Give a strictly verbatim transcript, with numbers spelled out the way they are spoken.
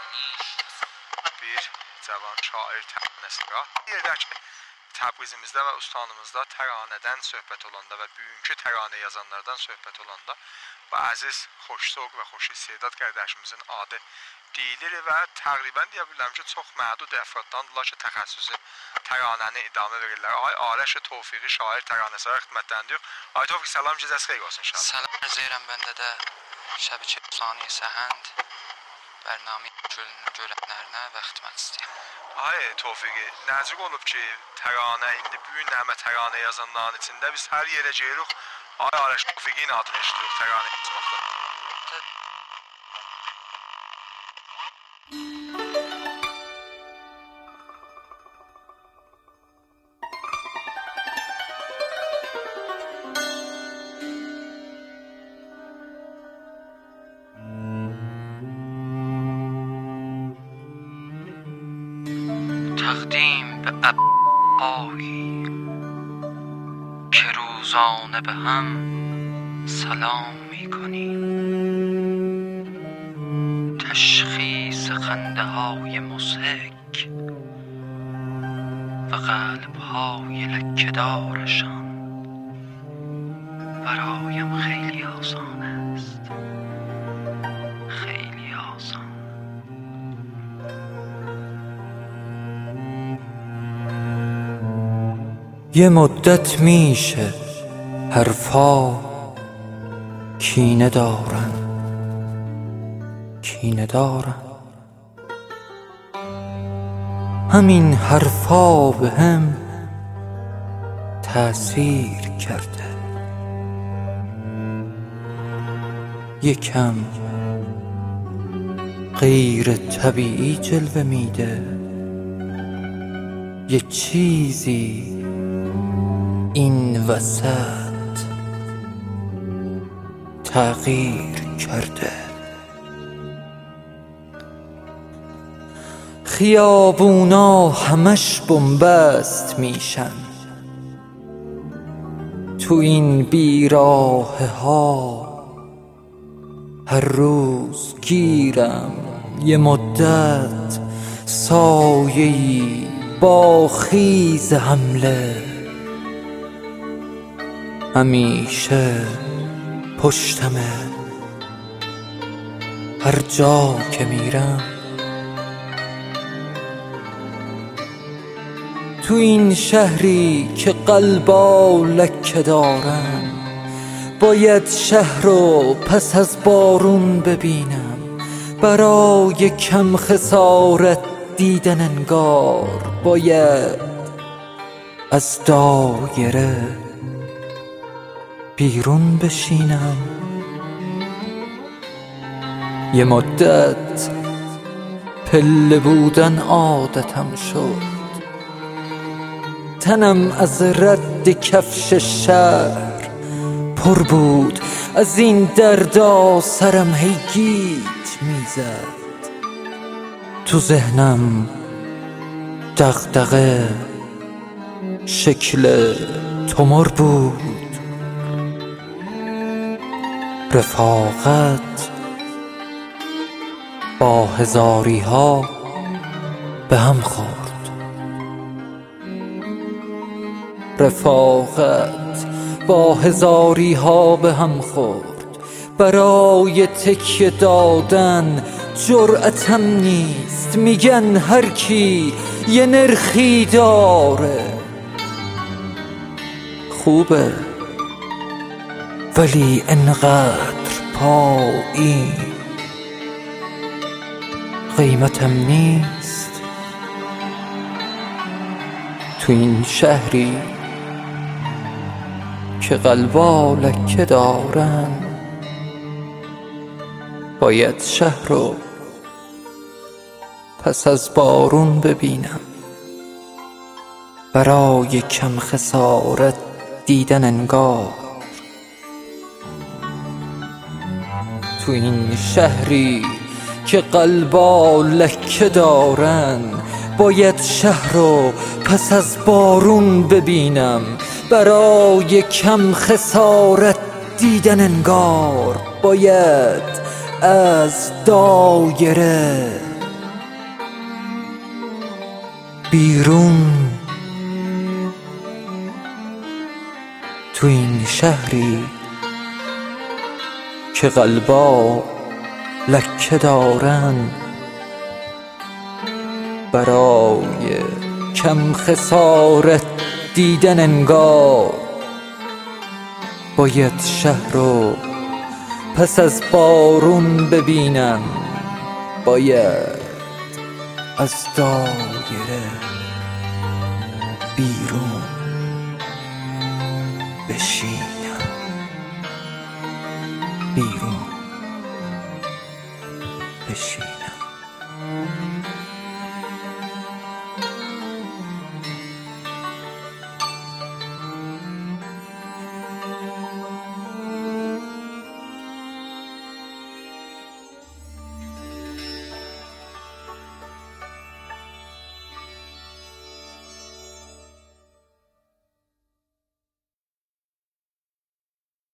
bir cavan şair təranəsigah. Yerdə ki, Təbrizimizdə və ustanımızda təranədən söhbət olanda və bugünkü təranə yazanlardan söhbət olanda bu əziz, xoşsevq və xoş istedad qardaşımızın adı deyilir və təqribən deyə bilərəm ki, çox məhdud əfraddandırlar ki, təxəssüsü təranəni idamə verirlər. Ay Arəş Tofiqi şair təranəsi xidmətləndiriyor. Ay Tofiq, salam, gecəniz xeyir olsun inşallah. Salam arz edirəm, bəndə də şəbəkə Saniyə Səhənd bərnamə görənlərinə və xidmət istəyirəm. Ay Tofiqi, necə olub ki, təranə, indi bugün nəmə təranə yazanların içində biz hər yerə gelirik, Ay Arəş Tofiqin adını eşitirik təranə yazmaqda. تقدیم به ابرهایی که روزانه به هم سلام می کنیم، تشخیص خنده های مضحک و قلب های لکه‌دارشان برایم خیلی آسان است، خیلی آسان. یه مدت میشه حرفا کینه دارن کینه دارن همین حرفا به هم تأثیر کرده، یکم غیر طبیعی جلوه میده، یه چیزی این وسط تغییر کرده. خیابونا همش بنبست میشن، تو این بیراه ها هر روز گیرم یه مدت سایه‌ای با خیز حمله، همیشه پشتمه هر جا که میرم. تو این شهری که قلبا لکه دارن، باید شهر رو پس از بارون ببینم، برای کم خسارت دیدن انگار باید از دایره بیرون بشینم. یه مدت پله بودن عادتم شد، تنم از رد کفش شهر پر بود، از این دردا سرم هی گیج میزد، تو ذهنم دغدغه شکل تومور بود. رفاقت با هزاری ها به هم خورد، رفاقت با هزاری ها به هم خورد، برای تکیه دادن جرأتم نیست، میگن هر کی یه نرخی داره. خوبه ولی انقدر پایین قیمتم نیست، تو این شهری که قلبا لکه دارن، باید شهر رو پس از بارون ببینم، برای کم خسارت دیدن انگار. تو این شهری که قلبا لکه دارن، باید شهر رو پس از بارون ببینم، برای کم خسارت دیدن انگار باید از دایره بیرون، تو این شهری که قلبا لکه دارن، برای کم خسارت دیدن انگار باید شهر رو پس از بارون ببینم، باید از دایره بیرون بشینم، بیرون.